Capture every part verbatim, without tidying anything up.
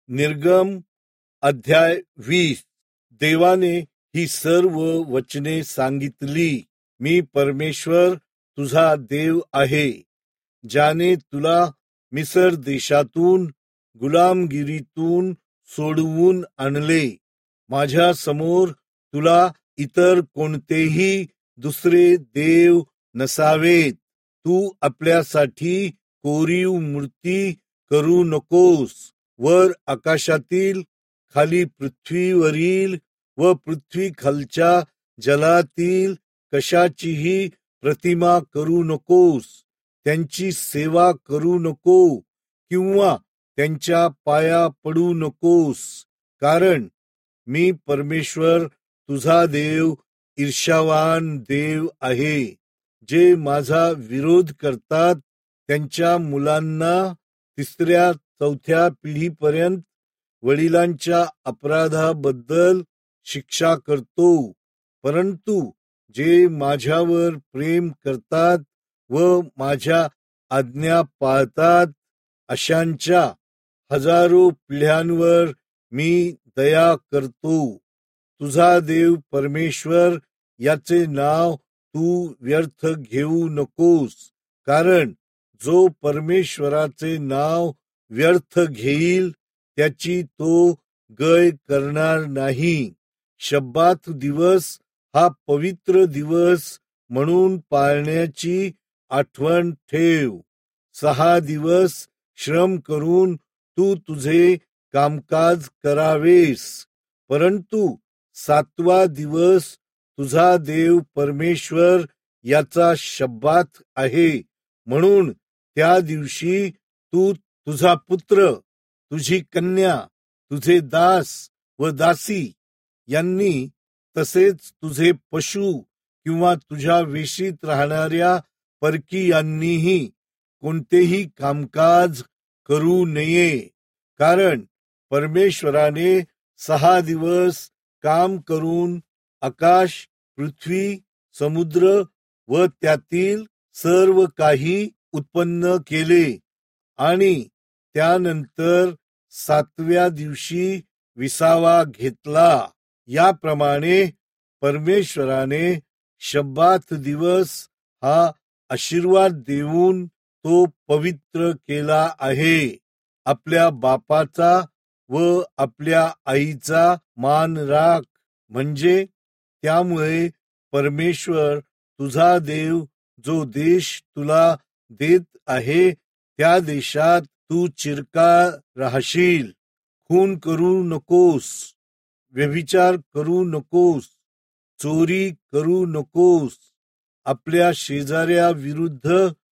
निर्गम अध्याय वीस. देवाने ही सर्व वचने सांगितली. मी परमेश्वर तुझा देव आहे, ज्याने तुला मिस्र देशातून गुलामगिरीतून सोडवून आणले. माझ्या समोर तुला इतर कोणतेही दुसरे देव नसावेत. तू आपल्यासाठी कोरीव मूर्ती करू नकोस. वर आकाशातील, खाली पृथ्वीवरील व पृथ्वी खालच्या जलातील कशाचीही प्रतिमा करू नकोस. त्यांची सेवा करू नको किंवा त्यांच्या पाया पडू नकोस, कारण मी परमेश्वर तुझा देव ईर्ष्यावान देव आहे. जे माझा विरोध करतात त्यांच्या मुलांना तिसऱ्या चौथ्या पिढीपर्यंत वडिलांच्या अपराधाबद्दल शिक्षा करतो. परंतु जे माझ्यावर प्रेम करतात व माझ्या आज्ञा पाळतात अशांच्या हजारो पिढ्यांवर मी दया करतो. तुझा देव परमेश्वर याचे नाव तू व्यर्थ घेऊ नकोस, कारण जो परमेश्वराचे नाव व्यर्थ घेईल त्याची तो गय करणार नाही. शब्बात दिवस हा पवित्र दिवस म्हणून पाळण्याची आठवण ठेव. सहा दिवस श्रम करून तू तुझे कामकाज करावेस, परंतु सातवा दिवस तुझा देव परमेश्वर याचा शब्बात आहे. म्हणून त्या दिवशी तू, तुझा पुत्र, तुझी कन्या, तुझे दास व दासी यांनी, तसेच तुझे पशु किंवा तुझ्या वेशीत राहणाऱ्या परकीयांनीही कोणतेही कामकाज करू नये. कारण परमेश्वराने सहा दिवस काम करून आकाश, पृथ्वी, समुद्र व त्यातील सर्व काही उत्पन्न केले आणि त्यानंतर सातव्या दिवशी विसावा घेतला. याप्रमाणे परमेश्वराने शब्बात दिवस हा आशीर्वाद देऊन तो पवित्र केला आहे. आपल्या बापाचा व आपल्या आईचा मान राख, म्हणजे त्यामुळे परमेश्वर तुझा देव जो देश तुला देत आहे त्या देशात तू चिरकाळ राहशील. खून करू नकोस, व्यभिचार करू नकोस, चोरी करू नकोस, आपल्या शेजाऱ्या विरुद्ध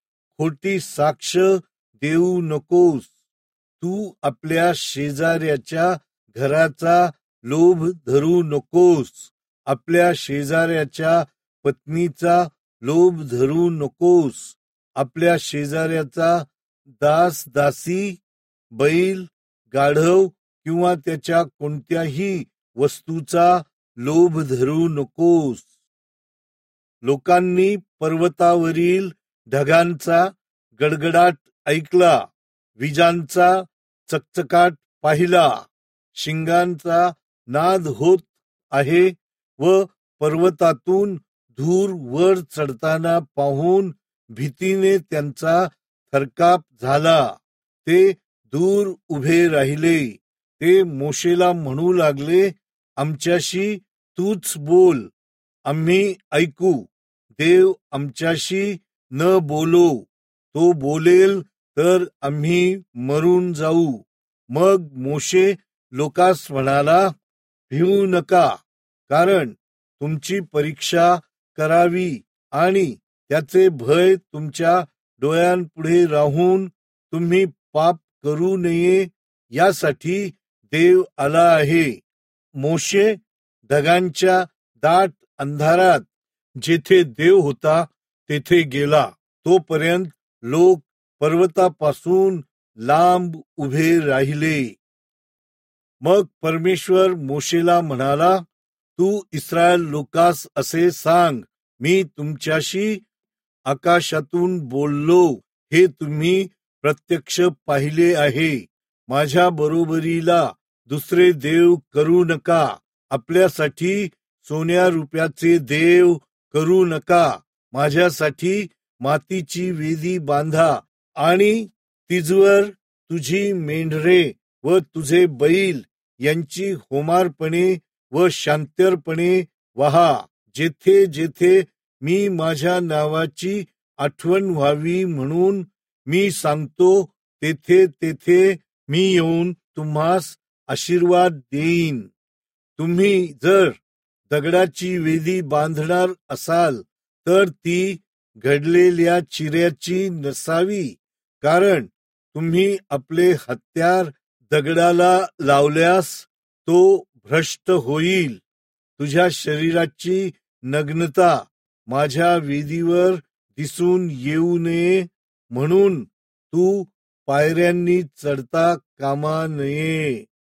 खोटी साक्ष देऊ नकोस. तू आपल्या शेजाऱ्याच्या घराचा लोभ धरू नकोस. आपल्या शेजाऱ्याच्या पत्नीचा लोभ धरू नकोस. आपल्या शेजाऱ्याचा दास, दासी, बैल, गाढव किंवा त्याच्या कोणत्याही वस्तूचा लोभ धरू नकोस. लोकांनी पर्वतावरील ढगांचा गडगडाट ऐकला, विजांचा चकचकाट पाहिला, शिंगांचा नाद होत आहे व पर्वतातून धूर वर चढताना पाहून भीतीने त्यांचा थरकाप झाला. ते दूर उभे राहिले. ते मोशेला म्हणू लागले, आमच्याशी तूच बोल, आम्ही ऐकू. देव आमच्याशी न बोलो, तो बोलेल तर आम्ही मरून जाऊ. मग मोशे लोकास म्हणाला, भिवू नका, कारण तुमची परीक्षा करावी आणि त्याचे भय तुमच्या डोळ्यांपुढे राहून तुम्ही पाप करू नये यासाठी देव आला आहे. मोशे ढगांच्या दाट अंधारात जेथे देव होता तेथे गेला. तोपर्यंत लोक पर्वतापासून लांब उभे राहिले. मग परमेश्वर मोशेला म्हणाला, तू इस्रायल लोकास असे सांग, मी तुमच्याशी आकाशातून बोललो, हे तुम्ही प्रत्यक्ष पाहिले आहे. माझ्या बरोबरीला दुसरे देव करू नका. आपल्यासाठी सोन्या रुपयाचे देव करू नका. माझ्यासाठी मातीची वेदी बांधा आणि तिजवर तुझी मेंढरे व तुझे बैल यांची होमार्पणे व शांत्यर्पणे वहा. जेथे जेथे मी माझ्या नावाची आठवण व्हावी म्हणून मी सांगतो, तेथे तेथे मी येऊन तुम्हास आशीर्वाद देईन. तुम्ही जर दगडाची वेदी बांधणार असाल तर ती घडलेल्या चिऱ्याची नसावी, कारण तुम्ही आपले हत्यार दगडाला लावल्यास तो भ्रष्ट होईल. तुझ्या शरीराची नग्नता माझ्या वेदीवर दिसून येऊ नये म्हणून तू पायऱ्यांनी चढता कामा नये.